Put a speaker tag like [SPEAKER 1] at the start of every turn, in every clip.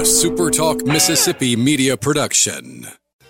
[SPEAKER 1] SuperTalk Mississippi media production.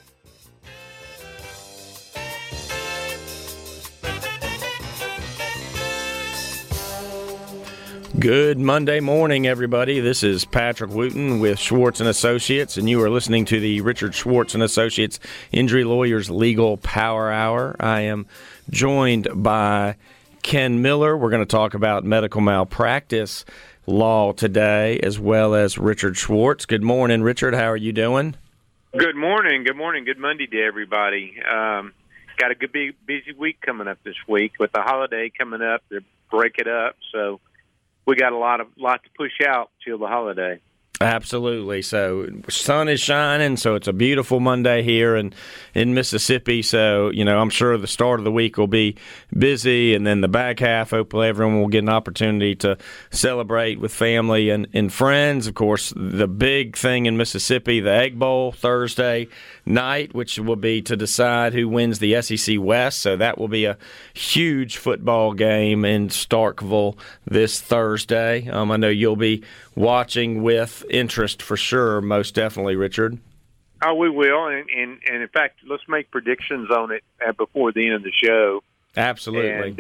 [SPEAKER 2] Good Monday morning, everybody. This is Patrick Wooten with Schwartz & Associates, and you are listening to the Richard Schwartz & Associates Injury Lawyers Legal Power Hour. I am joined by Ken Miller. We're going to talk about medical malpractice law today, as well as Richard Schwartz. Good morning, Richard. How are you doing?
[SPEAKER 3] Good morning. Good morning. Good Monday to everybody. Got a good busy week coming up this week with the holiday coming up. They break it up, so we got a lot to push out till the holiday.
[SPEAKER 2] Absolutely. So sun is shining, so it's a beautiful Monday here in Mississippi. So, I'm sure the start of the week will be busy, and then the back half, hopefully everyone will get an opportunity to celebrate with family and friends. Of course, the big thing in Mississippi, the Egg Bowl Thursday night, which will be to decide who wins the SEC West. So that will be a huge football game in Starkville this Thursday. I know you'll be watching with interest for sure, most definitely, Richard.
[SPEAKER 3] Oh, we will, and in fact, let's make predictions on it before the end of the show.
[SPEAKER 2] Absolutely,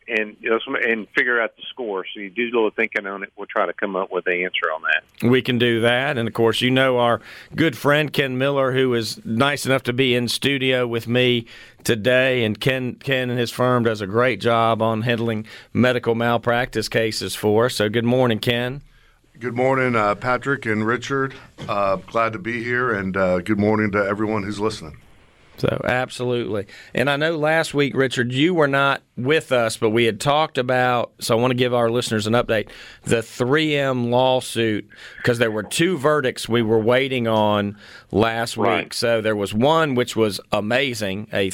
[SPEAKER 3] and figure out the score. So you do a little thinking on it. We'll try to come up with the answer on that.
[SPEAKER 2] We can do that, and of course, our good friend Ken Miller, who is nice enough to be in studio with me today, and Ken and his firm does a great job on handling medical malpractice cases for us. So, good morning, Ken.
[SPEAKER 4] Good morning, Patrick and Richard. Glad to be here, and good morning to everyone who's listening.
[SPEAKER 2] So, absolutely. And I know last week, Richard, you were not with us, but we had talked about, so I want to give our listeners an update, the 3M lawsuit, because there were two verdicts we were waiting on last week. So there was one which was amazing, a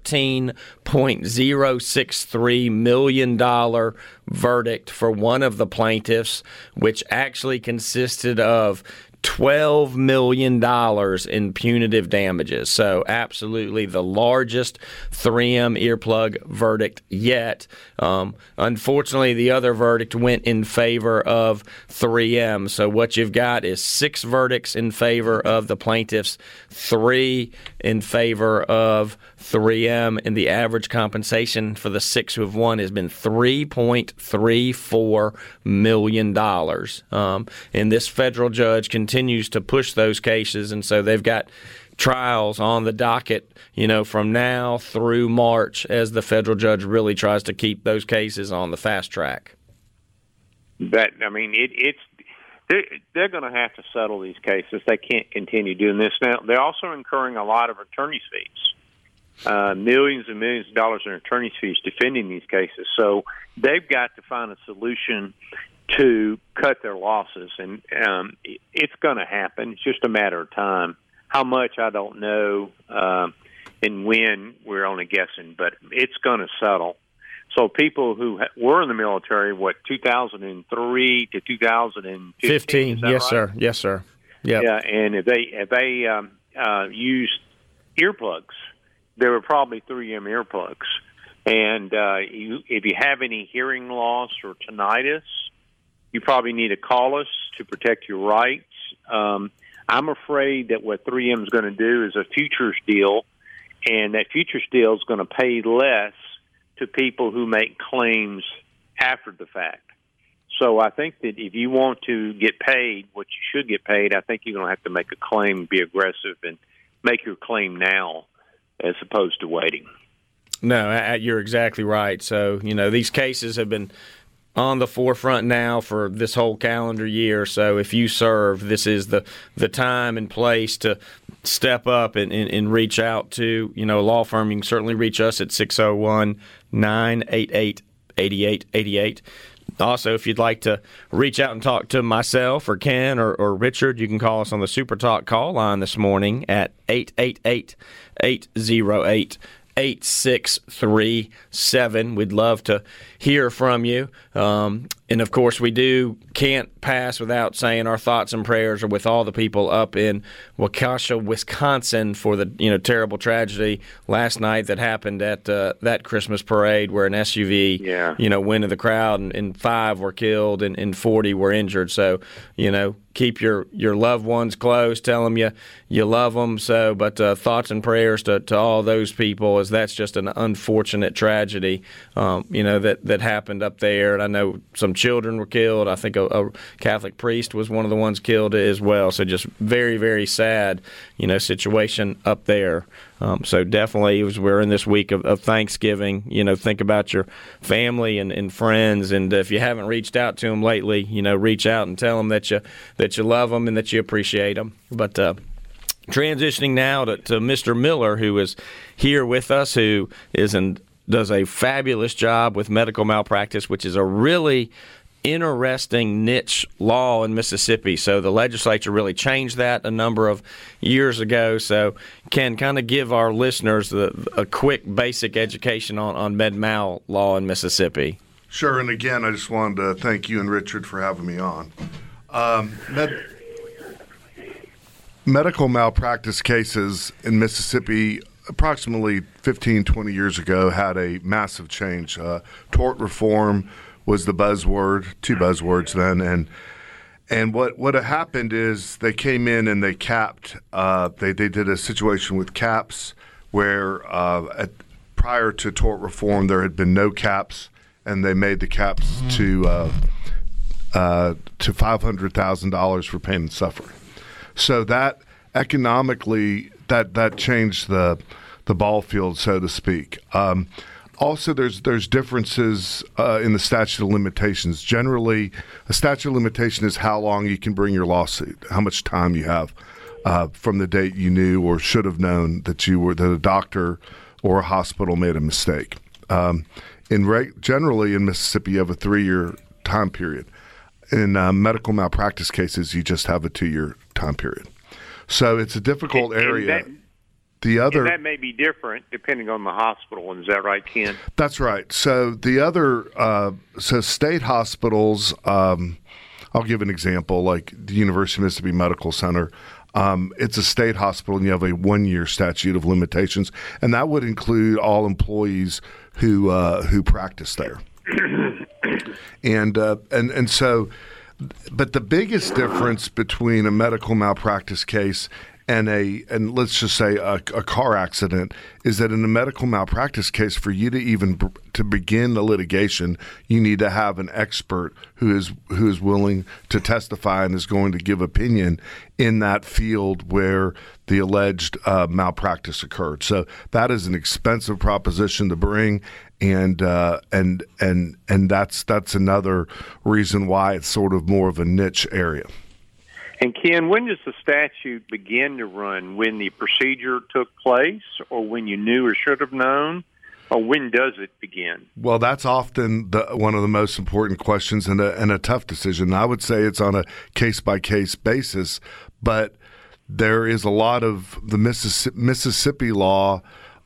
[SPEAKER 2] $13.063 million verdict for one of the plaintiffs, which actually consisted of $12 million in punitive damages. So absolutely the largest 3M earplug verdict yet. Unfortunately, the other verdict went in favor of 3M. So what you've got is 6 verdicts in favor of the plaintiffs, 3 in favor of 3M, and the average compensation for the 6 who have won has been $3.34 million. And this federal judge continues to push those cases, and so they've got trials on the docket, from now through March as the federal judge really tries to keep those cases on the fast track.
[SPEAKER 3] They're going to have to settle these cases. They can't continue doing this. Now, they're also incurring a lot of attorney's fees, millions and millions of dollars in attorney's fees defending these cases. So they've got to find a solution to cut their losses, and it's going to happen. It's just a matter of time. How much, I don't know, and when, we're only guessing, but it's going to settle. So people who were in the military, 2003 to 2015?
[SPEAKER 2] Yes,
[SPEAKER 3] right?
[SPEAKER 2] sir. Yes, sir. Yep.
[SPEAKER 3] Yeah, and if they used earplugs, there were probably 3M earplugs. And if you have any hearing loss or tinnitus, you probably need to call us to protect your rights. I'm afraid that what 3M is going to do is a futures deal, and that futures deal is going to pay less to people who make claims after the fact. So I think that if you want to get paid what you should get paid, I think you're going to have to make a claim, be aggressive, and make your claim now as opposed to waiting.
[SPEAKER 2] No, you're exactly right. So, these cases have been on the forefront now for this whole calendar year. So if you serve, this is the time and place to step up and reach out to, a law firm. You can certainly reach us at 601-988-8888. Also, if you'd like to reach out and talk to myself or Ken or Richard, you can call us on the Super Talk call line this morning at 888-808-8637. We'd love to hear from you. And of course, can't pass without saying our thoughts and prayers are with all the people up in Waukesha, Wisconsin, for the terrible tragedy last night that happened at that Christmas parade where an SUV went in the crowd and 5 were killed and 40 were injured. So keep your loved ones close. Tell them you love them. So, but thoughts and prayers to all those people, as that's just an unfortunate tragedy, that happened up there. And I know some children were killed. I think a Catholic priest was one of the ones killed as well. So just very, very sad, situation up there. So definitely, we're in this week of Thanksgiving. Think about your family and friends, and if you haven't reached out to them lately, reach out and tell them that you love them and that you appreciate them. But transitioning now to Mr. Miller, who is here with us, who does a fabulous job with medical malpractice, which is a really interesting niche law in Mississippi. So the legislature really changed that a number of years ago. So can kind of give our listeners a quick basic education on med mal law in Mississippi.
[SPEAKER 4] Sure, and again, I just wanted to thank you and Richard for having me on. Medical malpractice cases in Mississippi approximately 15, 20 years ago had a massive change. Tort reform was the buzzword, 2 buzzwords then, and what had happened is they came in and they capped. They did a situation with caps where prior to tort reform there had been no caps, and they made the caps to $500,000 for pain and suffering. So that economically that changed the ball field, so to speak. Also, there's differences in the statute of limitations. Generally, a statute of limitation is how long you can bring your lawsuit, how much time you have from the date you knew or should have known that a doctor or a hospital made a mistake. Generally, in Mississippi, you have a 3-year time period. In medical malpractice cases, you just have a 2-year time period. So it's a difficult area. And
[SPEAKER 3] that may be different depending on the hospital. Is that right, Ken?
[SPEAKER 4] That's right. So state hospitals, I'll give an example, like the University of Mississippi Medical Center. It's a state hospital, and you have a 1-year statute of limitations, and that would include all employees who practice there. and so, but the biggest difference between a medical malpractice case and let's just say a car accident is that in a medical malpractice case, for you to begin the litigation, you need to have an expert who is willing to testify and is going to give opinion in that field where the alleged malpractice occurred. So that is an expensive proposition to bring, and that's another reason why it's sort of more of a niche area.
[SPEAKER 3] And Ken, when does the statute begin to run? When the procedure took place, or when you knew or should have known, or when does it begin?
[SPEAKER 4] Well, that's often one of the most important questions and a tough decision. I would say it's on a case-by-case basis, but there is a lot of the Mississippi law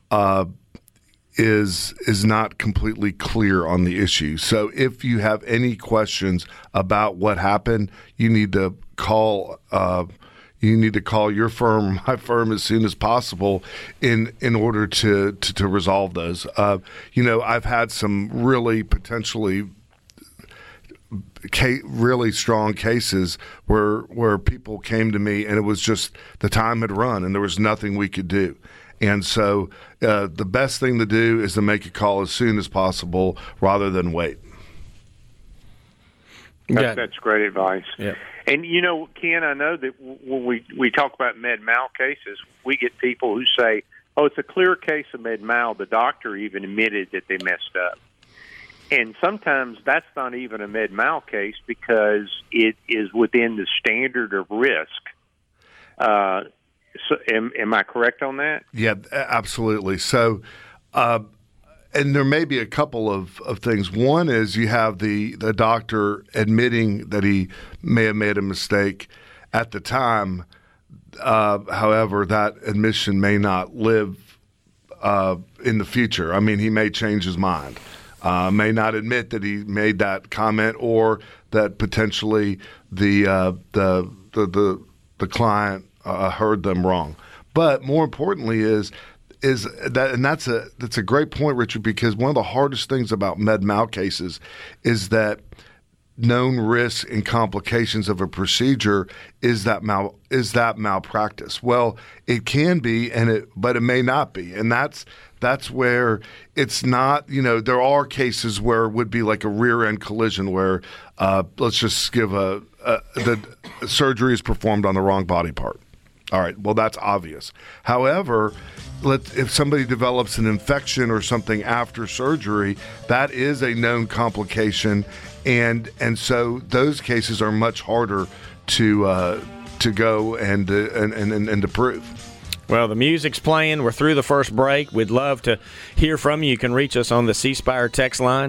[SPEAKER 4] is not completely clear on the issue. So if you have any questions about what happened, you need to call your firm, my firm, as soon as possible in order to resolve those. I've had some really potentially really strong cases where people came to me and it was just the time had run and there was nothing we could do. And so the best thing to do is to make a call as soon as possible rather than wait.
[SPEAKER 3] That's great advice.
[SPEAKER 2] Yeah.
[SPEAKER 3] And, Ken, I know that when we talk about med mal cases, we get people who say, oh, it's a clear case of med mal. The doctor even admitted that they messed up. And sometimes that's not even a med mal case because it is within the standard of risk. So am I correct on that?
[SPEAKER 4] Yeah, absolutely. So, and there may be a couple of things. One is you have the doctor admitting that he may have made a mistake at the time. However, that admission may not live in the future. I mean, he may change his mind. may not admit that he made that comment, or that potentially the client heard them wrong. But more importantly is that, and that's a great point, Richard, because one of the hardest things about med mal cases is that known risks and complications of a procedure is that malpractice. Well, it can be, but it may not be, and that's where it's not. There are cases where it would be like a rear end collision where let's just give the surgery is performed on the wrong body part. All right, well, that's obvious. However, if somebody develops an infection or something after surgery, that is a known complication, and so those cases are much harder to go and to prove.
[SPEAKER 2] Well, the music's playing. We're through the first break. We'd love to hear from you. You can reach us on the C Spire text line,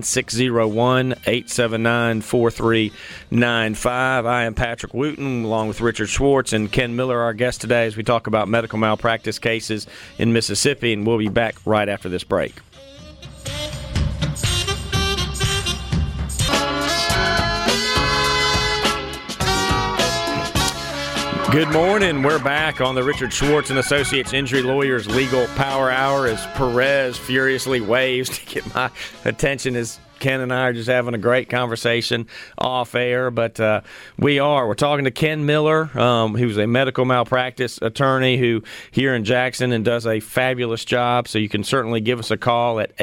[SPEAKER 2] 601-879-4395. I am Patrick Wooten, along with Richard Schwartz and Ken Miller, our guest today, as we talk about medical malpractice cases in Mississippi, and we'll be back right after this break. Good morning. We're back on the Richard Schwartz and Associates Injury Lawyers Legal Power Hour as Perez furiously waves to get my attention as Ken and I are just having a great conversation off air. But we're talking to Ken Miller, who's a medical malpractice attorney who here in Jackson and does a fabulous job. So you can certainly give us a call at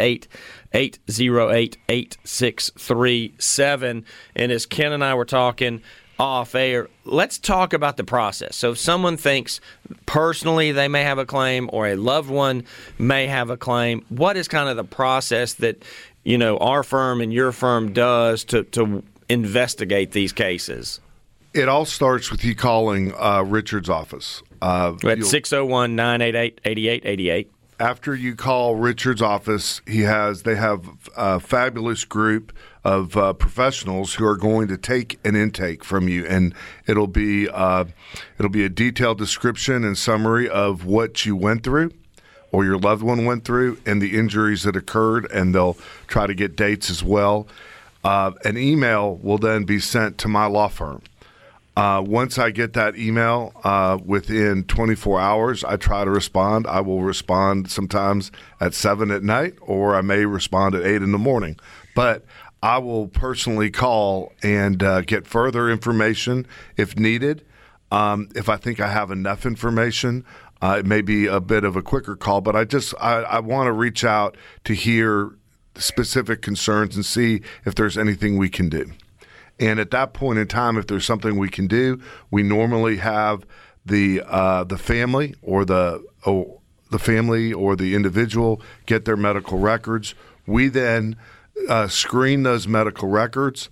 [SPEAKER 2] 888-808-8637. And as Ken and I were talking off air, let's talk about the process. So if someone thinks personally they may have a claim or a loved one may have a claim, what is kind of the process that our firm and your firm does to investigate these cases?
[SPEAKER 4] It all starts with you calling Richard's office
[SPEAKER 2] at 601-988-8888.
[SPEAKER 4] After you call Richard's office, they have a fabulous group of professionals who are going to take an intake from you, and it'll be a detailed description and summary of what you went through or your loved one went through and the injuries that occurred, and they'll try to get dates as well. An email will then be sent to my law firm. Once I get that email, within 24 hours, I try to respond. I will respond sometimes at 7 at night, or I may respond at 8 in the morning. But I will personally call and get further information if needed. If I think I have enough information, it may be a bit of a quicker call. But I want to reach out to hear specific concerns and see if there's anything we can do. And at that point in time, if there's something we can do, we normally have the family or the family or the individual get their medical records. We then screen those medical records.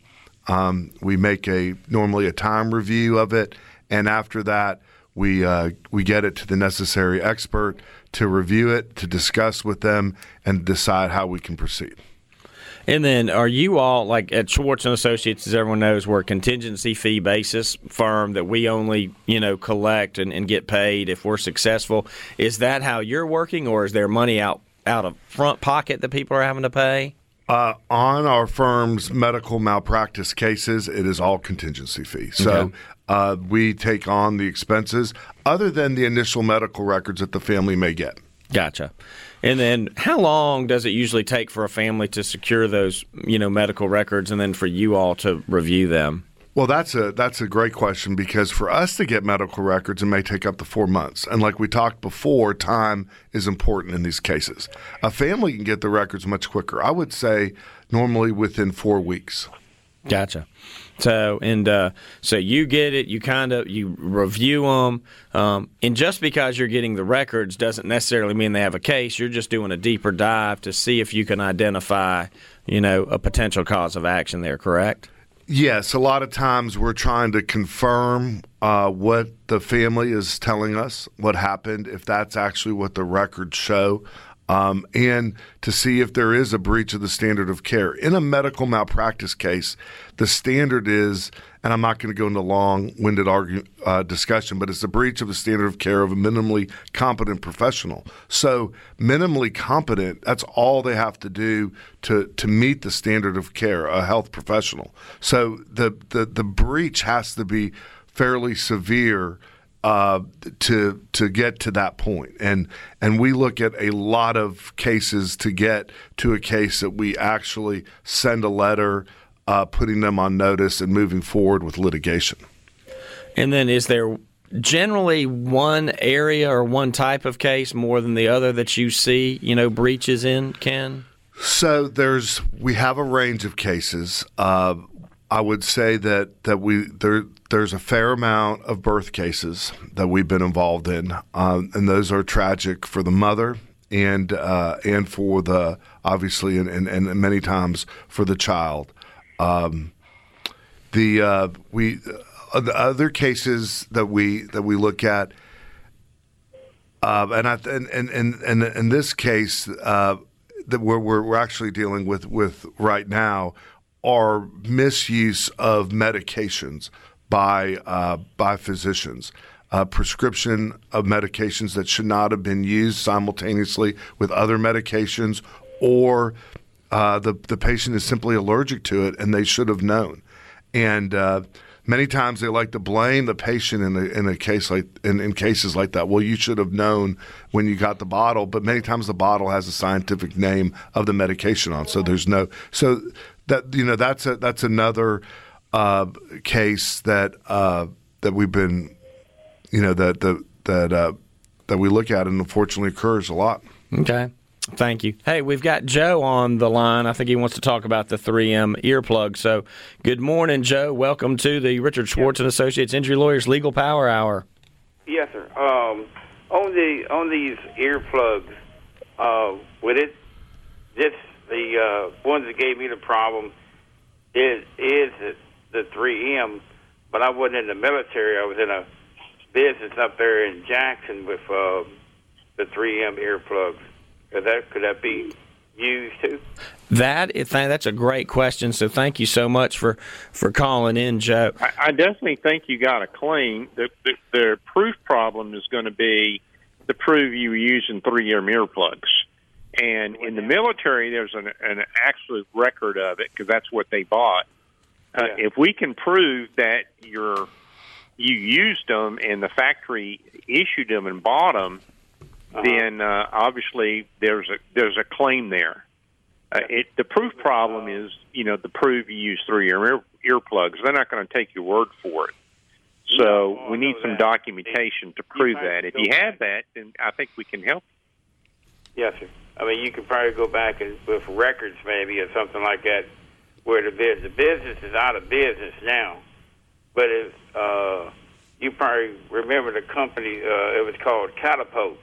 [SPEAKER 4] We make normally a time review of it, and after that, we get it to the necessary expert to review it, to discuss with them, and decide how we can proceed.
[SPEAKER 2] And then are you all, like at Schwartz & Associates, as everyone knows, we're a contingency fee basis firm that we only, collect and get paid if we're successful. Is that how you're working, or is there money out of front pocket that people are having to pay?
[SPEAKER 4] On our firm's medical malpractice cases, it is all contingency fee. So we take on the expenses other than the initial medical records that the family may get. Gotcha.
[SPEAKER 2] And then how long does it usually take for a family to secure those, medical records and then for you all to review them?
[SPEAKER 4] Well, that's a great question, because for us to get medical records, it may take up to 4 months. And like we talked before, time is important in these cases. A family can get the records much quicker. I would say normally within 4 weeks.
[SPEAKER 2] Gotcha. So you get it, you review them, and just because you're getting the records doesn't necessarily mean they have a case. You're just doing a deeper dive to see if you can identify, a potential cause of action there, correct?
[SPEAKER 4] Yes, a lot of times we're trying to confirm what the family is telling us, what happened, if that's actually what the records show. and to see if there is a breach of the standard of care. In a medical malpractice case, the standard is, and I'm not going to go into long-winded discussion, but it's a breach of the standard of care of a minimally competent professional. So minimally competent, that's all they have to do to meet the standard of care, a health professional. So the breach has to be fairly severe to get to that point. And we look at a lot of cases to get to a case that we actually send a letter putting them on notice and moving forward with litigation.
[SPEAKER 2] And then is there generally one area or one type of case more than the other that you see, breaches in, Ken?
[SPEAKER 4] So we have a range of cases. I would say that there's a fair amount of birth cases that we've been involved in, and those are tragic for the mother and for the obviously and many times for the child. The other cases that we look at, and in this case that we're actually dealing with right now, are misuse of medications by physicians, prescription of medications that should not have been used simultaneously with other medications, or the patient is simply allergic to it and they should have known. And many times they like to blame the patient in a case like in cases like that. Well, you should have known when you got the bottle, but many times the bottle has a scientific name of the medication on, so there's no that that's another case that we've been that we look at, and unfortunately occurs a lot.
[SPEAKER 2] Okay. Thank you. Hey, we've got Joe on the line. I think he wants to talk about the 3M earplug. So, good morning, Joe. Welcome to the Richard Schwartz and Associates Injury Lawyers Legal Power Hour.
[SPEAKER 5] Yes, sir. On these earplugs, with it, just the ones that gave me the problem is the 3M. But I wasn't in the military. I was in a business up there in Jackson with the 3M earplugs. Could that be used too?
[SPEAKER 2] That's a great question. So thank you so much for calling in, Joe.
[SPEAKER 3] I definitely think you got a claim. The proof problem is going to be to prove you were using 3M earplugs. And in the military, there's an absolute record of it because that's what they bought. If we can prove that you used them and the factory issued them and bought them, then obviously there's a claim there. The proof problem is, to prove you use 3M earplugs. They're not going to take your word for it. So we need some documentation to prove that. If you have that, then I think we can help you.
[SPEAKER 5] Yes, sir. I mean, you could probably go back with records maybe or something like that where the business is out of business now. But you probably remember the company, it was called Catapult.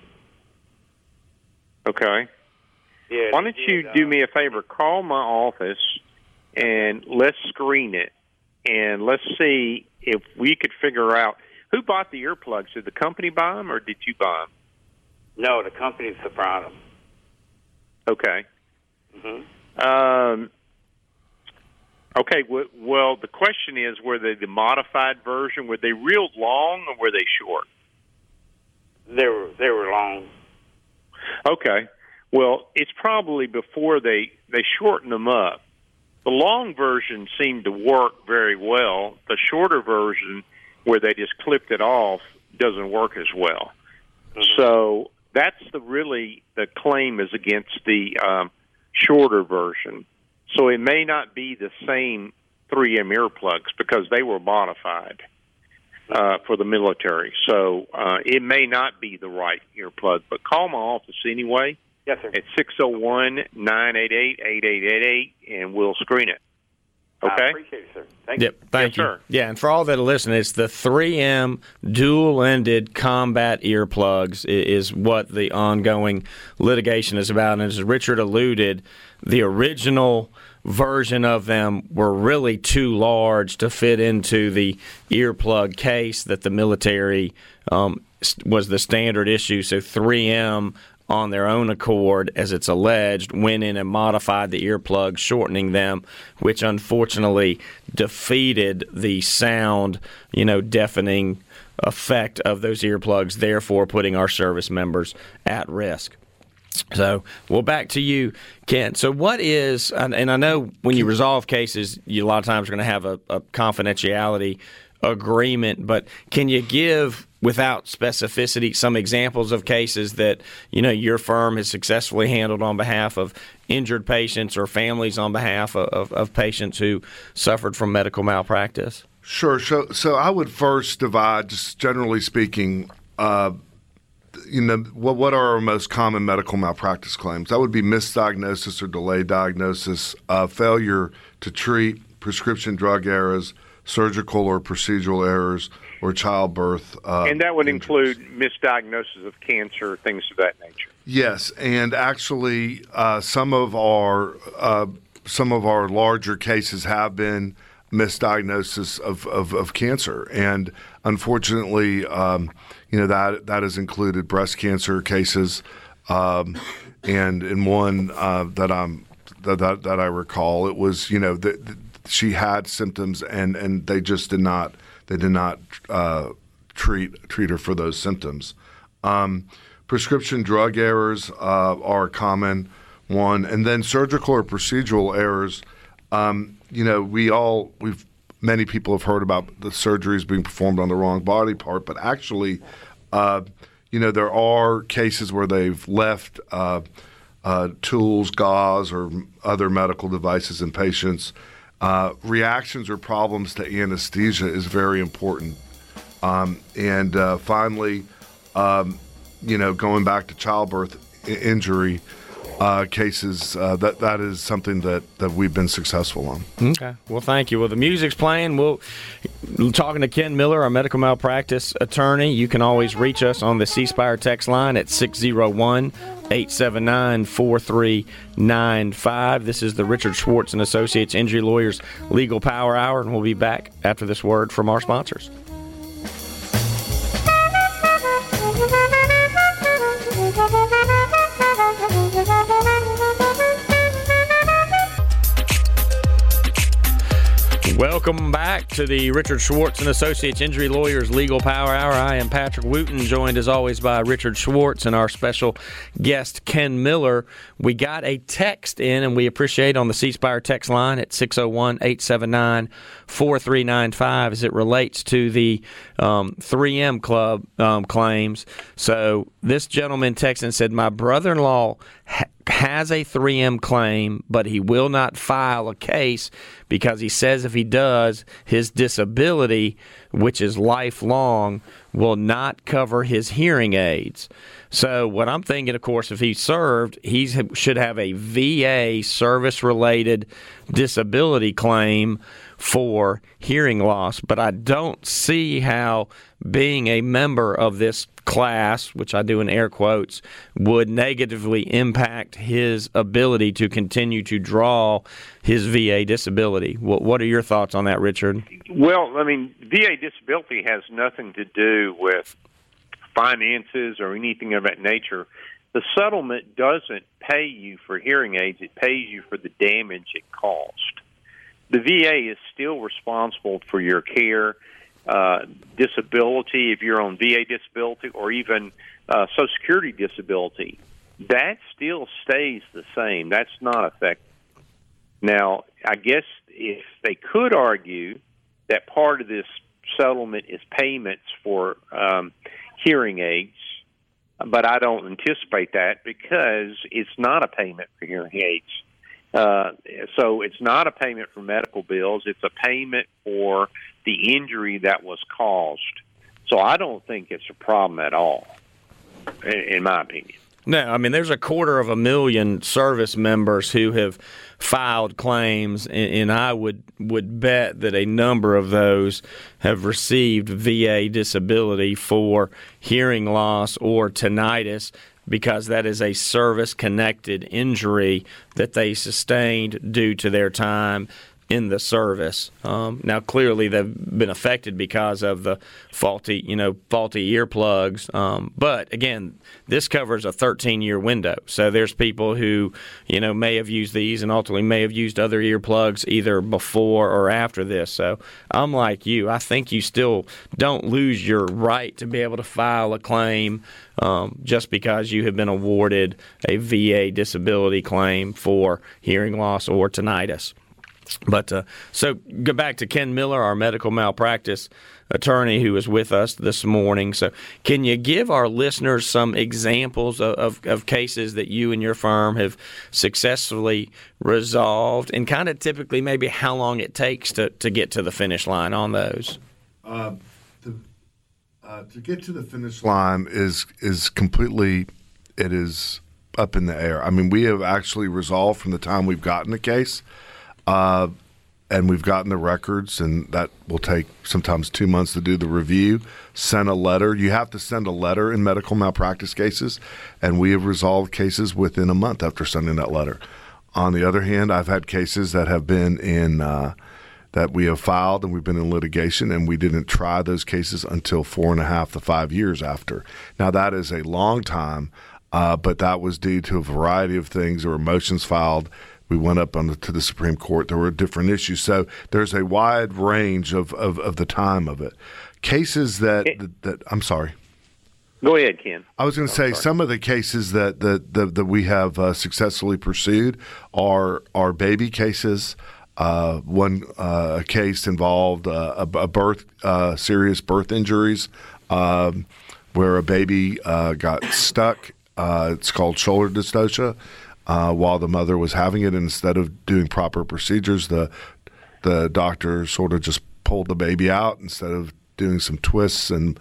[SPEAKER 3] Okay.
[SPEAKER 5] Yeah.
[SPEAKER 3] Why don't you do me a favor? Call my office and let's screen it, and let's see if we could figure out who bought the earplugs. Did the company buy them, or did you buy them?
[SPEAKER 5] No, the company supplied them.
[SPEAKER 3] Okay.
[SPEAKER 5] Mm-hmm.
[SPEAKER 3] Okay. Well, the question is: were they the modified version? Were they real long, or were they short?
[SPEAKER 5] They were long.
[SPEAKER 3] Okay. Well, it's probably before they shortened them up. The long version seemed to work very well. The shorter version, where they just clipped it off, doesn't work as well. Mm-hmm. So that's the claim is against the shorter version. So it may not be the same 3M earplugs because they were modified for the military. So it may not be the right earplug, but call my office anyway.
[SPEAKER 5] Yes, sir.
[SPEAKER 3] At 601-988-8888, and we'll screen it. Okay?
[SPEAKER 5] I appreciate it, sir. Thank you.
[SPEAKER 2] Thank you.
[SPEAKER 3] Sir.
[SPEAKER 2] Yeah, and for all that are listening, it's the 3M dual-ended combat earplugs is what the ongoing litigation is about. And as Richard alluded, the original version of them were really too large to fit into the earplug case that the military was the standard issue. So 3M on their own accord, as it's alleged, went in and modified the earplugs, shortening them, which unfortunately defeated the sound, deafening effect of those earplugs, therefore putting our service members at risk. So, well, back to you, Kent. So what is, and I know when you resolve cases, you a lot of times are going to have a confidentiality agreement, but can you give, without specificity, some examples of cases that, your firm has successfully handled on behalf of injured patients or families on behalf of patients who suffered from medical malpractice?
[SPEAKER 4] Sure. So I would first divide, just generally speaking, what are our most common medical malpractice claims? That would be misdiagnosis or delayed diagnosis, failure to treat, prescription drug errors, surgical or procedural errors, or childbirth.
[SPEAKER 3] And that would
[SPEAKER 4] injuries.
[SPEAKER 3] include misdiagnosis of cancer, things of that nature.
[SPEAKER 4] Yes, and actually, some of our larger cases have been misdiagnosis of cancer, and unfortunately, that has included breast cancer cases, and in one that I recall, it was she had symptoms and they just did not treat her for those symptoms. Prescription drug errors are a common one, and then surgical or procedural errors. Many people have heard about the surgeries being performed on the wrong body part, but actually, there are cases where they've left tools, gauze, or other medical devices in patients. Reactions or problems to anesthesia is very important. And finally, going back to childbirth injury cases, that is something that we've been successful on.
[SPEAKER 2] Okay. Well, thank you. Well, the music's playing. We're talking to Ken Miller, our medical malpractice attorney. You can always reach us on the C Spire text line at 601-879-4395. This is the Richard Schwartz and Associates Injury Lawyers Legal Power Hour, and we'll be back after this word from our sponsors. Welcome back to the Richard Schwartz and Associates Injury Lawyers Legal Power Hour. I am Patrick Wooten, joined as always by Richard Schwartz and our special guest, Ken Miller. We got a text in, and we appreciate on the C Spire text line at 601-879-4395 as it relates to the 3M Club claims. So this gentleman texted and said, my brother-in-law has a 3M claim, but he will not file a case because he says if he does, his disability, which is lifelong, will not cover his hearing aids. So what I'm thinking, of course, if he served, he should have a VA service-related disability claim for hearing loss. But I don't see how being a member of this class, which I do in air quotes, would negatively impact his ability to continue to draw his VA disability. What are your thoughts on that, Richard?
[SPEAKER 3] Well, VA disability has nothing to do with finances or anything of that nature. The settlement doesn't pay you for hearing aids. It pays you for the damage it caused. The VA is still responsible for your care, disability, if you're on VA disability, or even Social Security disability. That still stays the same. That's not affected. Now, I guess if they could argue that part of this settlement is payments for hearing aids, but I don't anticipate that because it's not a payment for hearing aids. So it's not a payment for medical bills. It's a payment for the injury that was caused. So I don't think it's a problem at all, in my opinion.
[SPEAKER 2] No, there's 250,000 service members who have filed claims, and I would bet that a number of those have received VA disability for hearing loss or tinnitus, because that is a service-connected injury that they sustained due to their time in the service. Now, clearly, they've been affected because of the faulty earplugs. But again, this covers a 13-year window. So there's people who, may have used these and ultimately may have used other earplugs either before or after this. So I'm like you. I think you still don't lose your right to be able to file a claim just because you have been awarded a VA disability claim for hearing loss or tinnitus. But so go back to Ken Miller, our medical malpractice attorney who is with us this morning. So can you give our listeners some examples of cases that you and your firm have successfully resolved, and kind of typically maybe how long it takes to get to the finish line on those?
[SPEAKER 4] To get to the finish line is completely, it is up in the air. I mean, we have actually resolved from the time we've gotten the case. And we've gotten the records, and that will take sometimes 2 months to do the review. Send a letter. You have to send a letter in medical malpractice cases, and we have resolved cases within a month after sending that letter. On the other hand, I've had cases that have been in that we have filed and we've been in litigation, and we didn't try those cases until 4.5 to 5 years after. Now, that is a long time, but that was due to a variety of things. There were motions filed. We went up to the Supreme Court. There were different issues. So there's a wide range of the time of it. Cases that I'm sorry.
[SPEAKER 3] Go ahead, Ken.
[SPEAKER 4] I was going to say some of the cases that we have successfully pursued are baby cases. One case involved serious birth injuries where a baby got stuck. It's called shoulder dystocia. While the mother was having it, instead of doing proper procedures, the doctor sort of just pulled the baby out instead of doing some twists and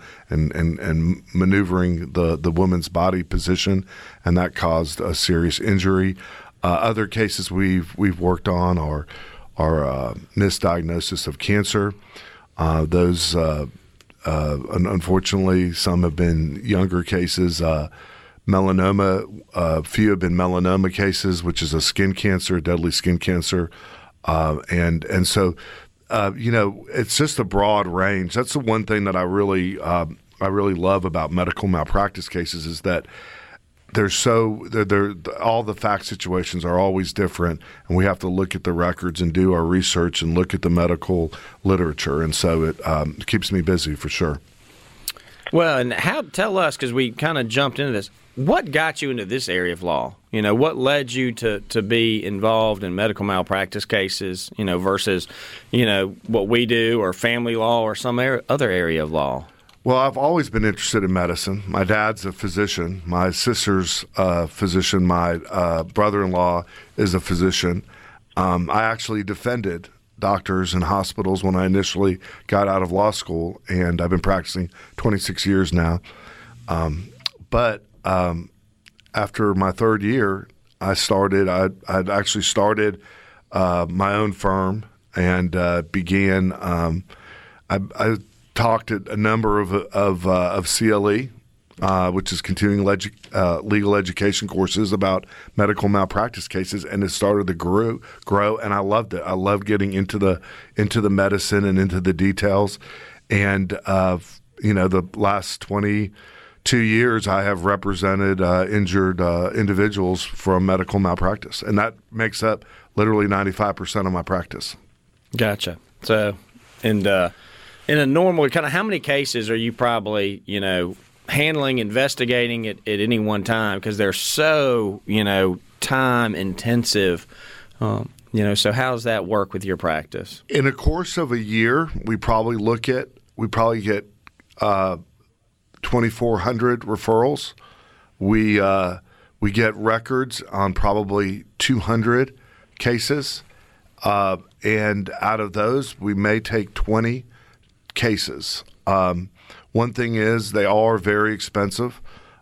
[SPEAKER 4] maneuvering the woman's body position, and that caused a serious injury. Other cases we've worked on are misdiagnosis of cancer. Those unfortunately, some have been younger cases. Melanoma, few have been melanoma cases, which is a skin cancer, deadly skin cancer, and so it's just a broad range. That's the one thing that I really love about medical malpractice cases is that they're all the fact situations are always different, and we have to look at the records and do our research and look at the medical literature, and so it keeps me busy for sure.
[SPEAKER 2] Well, and tell us, because we kind of jumped into this, what got you into this area of law? What led you to be involved in medical malpractice cases, versus, what we do or family law or some other area of law?
[SPEAKER 4] Well, I've always been interested in medicine. My dad's a physician. My sister's a physician. My brother-in-law is a physician. I actually defended doctors and hospitals when I initially got out of law school, and I've been practicing 26 years now. But after my third year, I'd actually started my own firm and began. I talked at a number of CLE, which is continuing legal education courses about medical malpractice cases, and it started to grow, and I loved it. I loved getting into the medicine and into the details, and the last 22 years I have represented injured individuals from medical malpractice, and that makes up literally 95% of my practice.
[SPEAKER 2] Gotcha. So, and in a normal kind of, how many cases are you probably handling, investigating at any one time, because they're so, time intensive, so how does that work with your practice?
[SPEAKER 4] In a course of a year, we probably get 2,400 referrals. We get records on probably 200 cases, and out of those, we may take 20 cases. One thing is they are very expensive.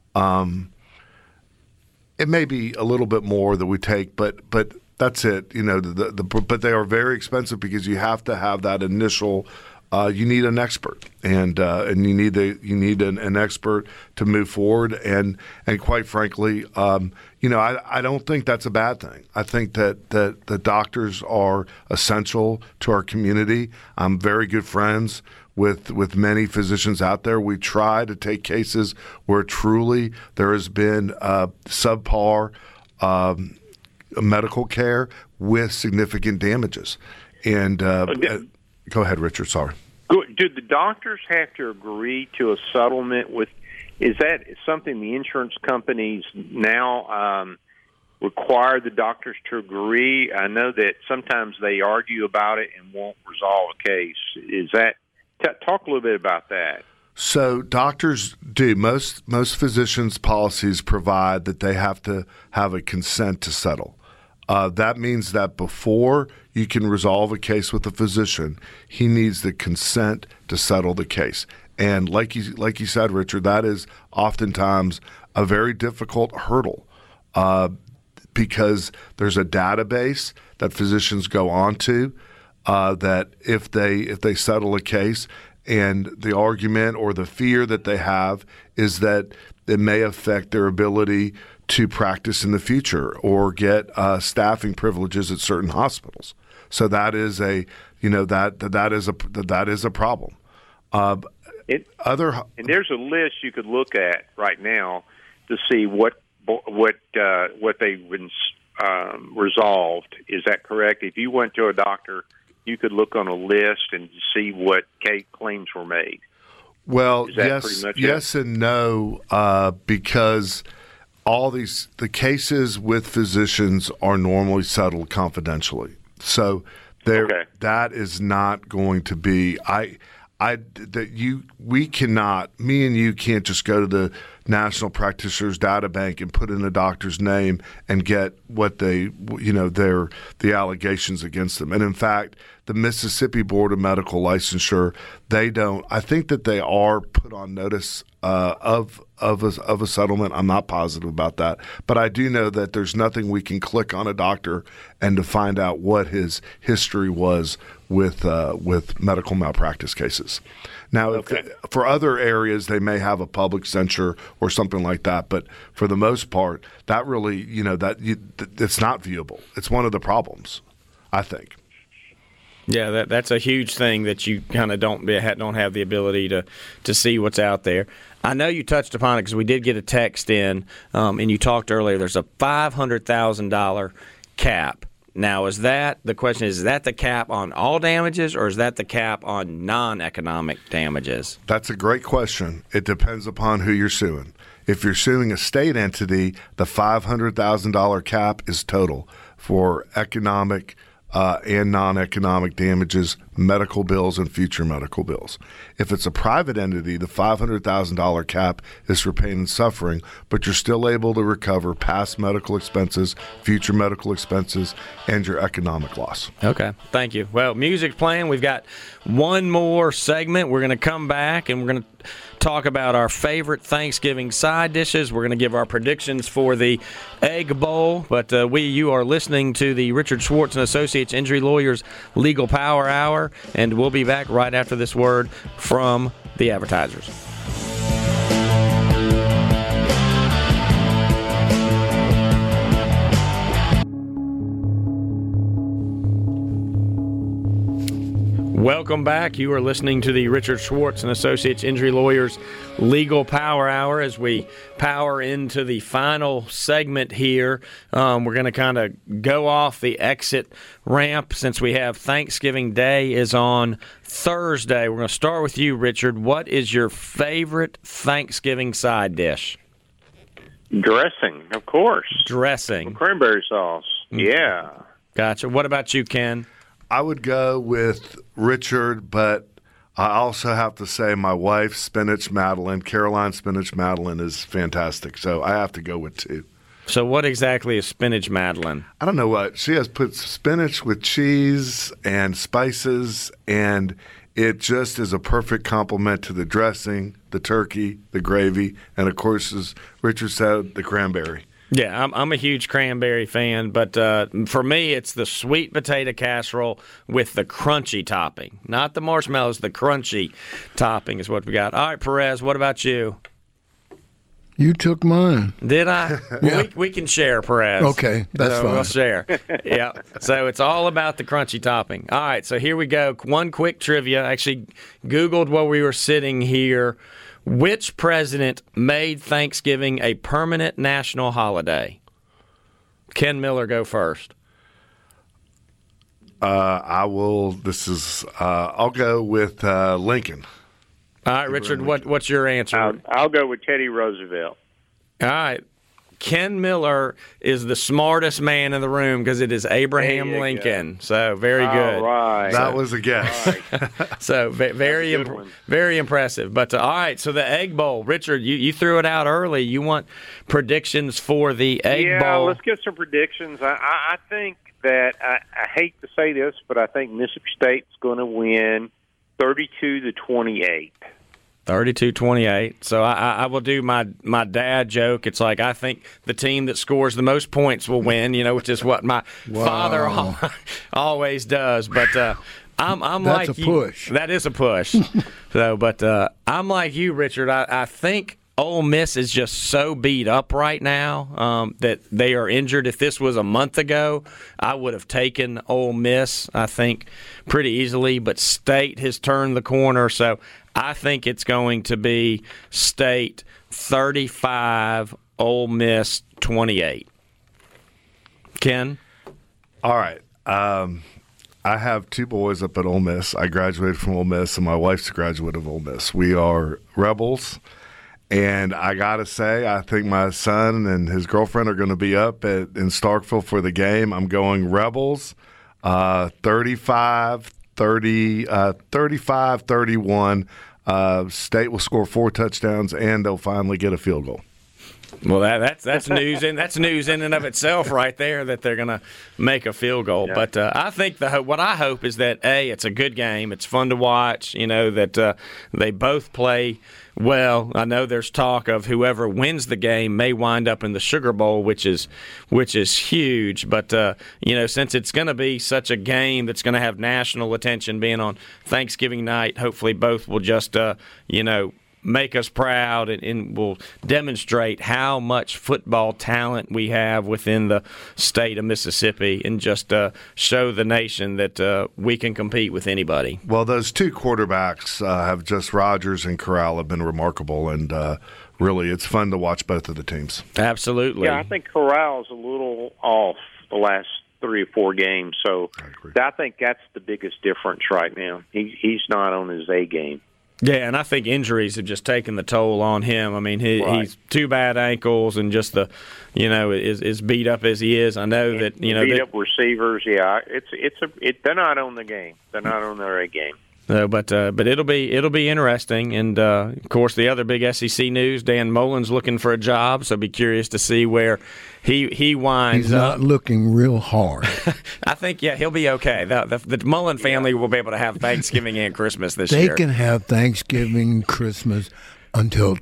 [SPEAKER 4] It may be a little bit more that we take, but that's it. But they are very expensive because you have to have that initial you need an expert, and you need an expert to move forward. And quite frankly, I don't think that's a bad thing. I think that the doctors are essential to our community. I'm very good friends with many physicians out there. We try to take cases where truly there has been subpar medical care with significant damages. And go ahead, Richard. Sorry.
[SPEAKER 3] Do the doctors have to agree to a settlement with? Is that something the insurance companies now require the doctors to agree? I know that sometimes they argue about it and won't resolve a case. Is that talk a little bit about that?
[SPEAKER 4] So doctors do. Most physicians' policies provide that they have to have a consent to settle. That means that before you can resolve a case with a physician, he needs the consent to settle the case. And like you said, Richard, that is oftentimes a very difficult hurdle because there's a database that physicians go onto that if they settle a case, and the argument or the fear that they have is that it may affect their ability to practice in the future or get staffing privileges at certain hospitals. So that is a problem.
[SPEAKER 3] And there's a list you could look at right now to see what they've been resolved. Is that correct? If you went to a doctor, you could look on a list and see what claims were made.
[SPEAKER 4] Well, yes and no, because the cases with physicians are normally settled confidentially. So that is not going to be me and you can't just go to the National Practitioners Data Bank and put in a doctor's name and get what the allegations against them. And in fact, the Mississippi Board of Medical Licensure, they don't. I think that they are put on notice of a settlement. I'm not positive about that, but I do know that there's nothing we can click on a doctor and to find out what his history was with medical malpractice cases. Now, for other areas, they may have a public censure or something like that, but for the most part, that really, it's not viewable. It's one of the problems, I think.
[SPEAKER 2] Yeah, that's a huge thing that you kind of don't have the ability to see what's out there. I know you touched upon it because we did get a text in, and you talked earlier. There's a $500,000 cap. Now, is that the cap on all damages, or is that the cap on non-economic damages?
[SPEAKER 4] That's a great question. It depends upon who you're suing. If you're suing a state entity, the $500,000 cap is total for economic and non-economic damages, medical bills, and future medical bills. If it's a private entity, the $500,000 cap is for pain and suffering, but you're still able to recover past medical expenses, future medical expenses, and your economic loss.
[SPEAKER 2] Okay, thank you. Well, music's playing. We've got one more segment. We're going to come back, and we're going to talk about our favorite Thanksgiving side dishes. We're going to give our predictions for the Egg Bowl, but you are listening to the Richard Schwartz & Associates Injury Lawyers Legal Power Hour, and we'll be back right after this word from the advertisers. Welcome back. You are listening to the Richard Schwartz & Associates Injury Lawyers Legal Power Hour. As we power into the final segment here, we're going to kind of go off the exit ramp since we have Thanksgiving Day is on Thursday. We're going to start with you, Richard. What is your favorite Thanksgiving side dish?
[SPEAKER 3] Dressing, of course.
[SPEAKER 2] Dressing.
[SPEAKER 3] Cranberry sauce. Yeah.
[SPEAKER 2] Gotcha. What about you, Ken?
[SPEAKER 4] I would go with Richard, but I also have to say my wife, Spinach Madeleine, Caroline Spinach Madeleine, is fantastic. So I have to go with two.
[SPEAKER 2] So what exactly is Spinach Madeleine?
[SPEAKER 4] I don't know what. She has put spinach with cheese and spices, and it just is a perfect complement to the dressing, the turkey, the gravy, and, of course, as Richard said, the cranberry.
[SPEAKER 2] Yeah, I'm a huge cranberry fan, but for me, it's the sweet potato casserole with the crunchy topping. Not the marshmallows, the crunchy topping is what we got. All right, Perez, what about you?
[SPEAKER 6] You took mine.
[SPEAKER 2] Did I?
[SPEAKER 6] Yeah.
[SPEAKER 2] Well, we can share, Perez.
[SPEAKER 6] Okay, that's fine.
[SPEAKER 2] We'll share. Yeah. So it's all about the crunchy topping. All right, so here we go. One quick trivia. I actually Googled while we were sitting here. Which president made Thanksgiving a permanent national holiday? Ken Miller, go first.
[SPEAKER 4] I will. I'll go with Lincoln.
[SPEAKER 2] All right, Richard, what's your answer?
[SPEAKER 3] I'll go with Teddy Roosevelt.
[SPEAKER 2] All right. Ken Miller is the smartest man in the room because it is Abraham Lincoln. So very good.
[SPEAKER 3] All right.
[SPEAKER 4] That was a guess.
[SPEAKER 3] Right.
[SPEAKER 2] So very impressive. But all right, so the Egg Bowl. Richard, you threw it out early. You want predictions for the Egg Bowl?
[SPEAKER 3] Yeah, let's get some predictions. I think that, I hate to say this, but I think Mississippi State's going to win 32-28.
[SPEAKER 2] 32-28. So I will do my dad joke. It's like I think the team that scores the most points will win, which is what my father always does. But I'm
[SPEAKER 6] That's
[SPEAKER 2] like
[SPEAKER 6] a
[SPEAKER 2] you.
[SPEAKER 6] push.
[SPEAKER 2] That is a push. But I'm like you, Richard. I think Ole Miss is just so beat up right now that they are injured. If this was a month ago, I would have taken Ole Miss, I think, pretty easily. But State has turned the corner, so I think it's going to be State 35, Ole Miss 28. Ken?
[SPEAKER 4] All right. I have two boys up at Ole Miss. I graduated from Ole Miss, and my wife's a graduate of Ole Miss. We are Rebels, and I got to say, I think my son and his girlfriend are going to be up in Starkville for the game. I'm going Rebels 35-31. State will score 4 touchdowns, and they'll finally get a field goal.
[SPEAKER 2] Well, that's news, and that's news in and of itself, right there, that they're going to make a field goal. Yeah. But I think what I hope is that it's a good game, it's fun to watch. That they both play well. I know there's talk of whoever wins the game may wind up in the Sugar Bowl, which is huge. But since it's going to be such a game that's going to have national attention, being on Thanksgiving night, hopefully both will just make us proud and will demonstrate how much football talent we have within the state of Mississippi, and just show the nation that we can compete with anybody.
[SPEAKER 4] Well, those two quarterbacks Rogers and Corral have been remarkable, and really it's fun to watch both of the teams.
[SPEAKER 2] Absolutely.
[SPEAKER 3] Yeah, I think Corral's a little off the last 3 or 4 games, so I think that's the biggest difference right now. He's not on his A game.
[SPEAKER 2] Yeah, and I think injuries have just taken the toll on him. I mean, he's 2 bad ankles, and just the, is beat up as he is. I know that
[SPEAKER 3] beat up receivers. Yeah, they're not on the game. They're not on their A game.
[SPEAKER 2] But it'll be interesting, and of course the other big SEC news: Dan Mullen's looking for a job, so be curious to see where he winds up.
[SPEAKER 6] He's not looking real hard.
[SPEAKER 2] I think he'll be okay. The Mullen family will be able to have Thanksgiving and Christmas this year.
[SPEAKER 6] They can have Thanksgiving, Christmas until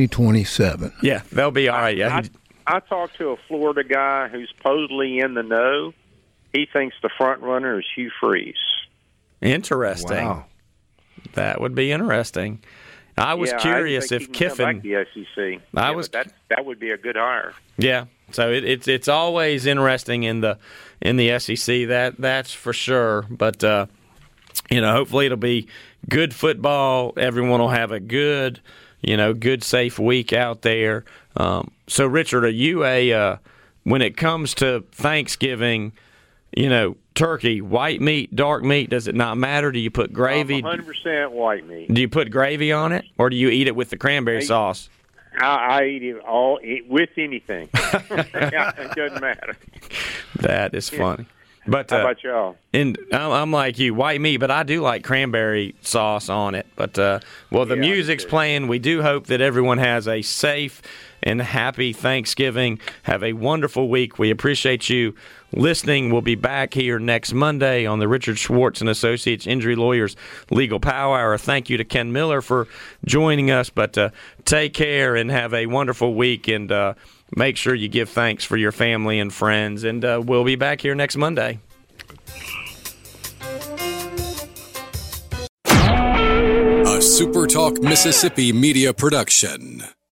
[SPEAKER 6] 2027.
[SPEAKER 2] Yeah, they'll be all right. Yeah.
[SPEAKER 3] I talked to a Florida guy who's supposedly in the know. He thinks the front runner is Hugh Freeze.
[SPEAKER 2] Interesting.
[SPEAKER 4] Wow.
[SPEAKER 2] That would be interesting. I was curious if Kiffin.
[SPEAKER 3] The SEC. That would be a good hire.
[SPEAKER 2] Yeah. So it's always interesting in the SEC. That's for sure. But hopefully it'll be good football. Everyone will have a good safe week out there. So Richard, are you when it comes to Thanksgiving, turkey, white meat, dark meat, does it not matter? Do you put gravy?
[SPEAKER 3] 100% white meat.
[SPEAKER 2] Do you put gravy on it, or do you eat it with the cranberry sauce?
[SPEAKER 3] I eat it with anything. It doesn't matter.
[SPEAKER 2] That is funny. But
[SPEAKER 3] how about y'all?
[SPEAKER 2] And I'm like you, white meat, but I do like cranberry sauce on it. But the music's playing. We do hope that everyone has a safe and happy Thanksgiving. Have a wonderful week. We appreciate you listening. We'll be back here next Monday on the Richard Schwartz and Associates Injury Lawyers Legal Power Hour. Thank you to Ken Miller for joining us. But take care and have a wonderful week. And make sure you give thanks for your family and friends. And we'll be back here next Monday.
[SPEAKER 1] A SuperTalk Mississippi media production.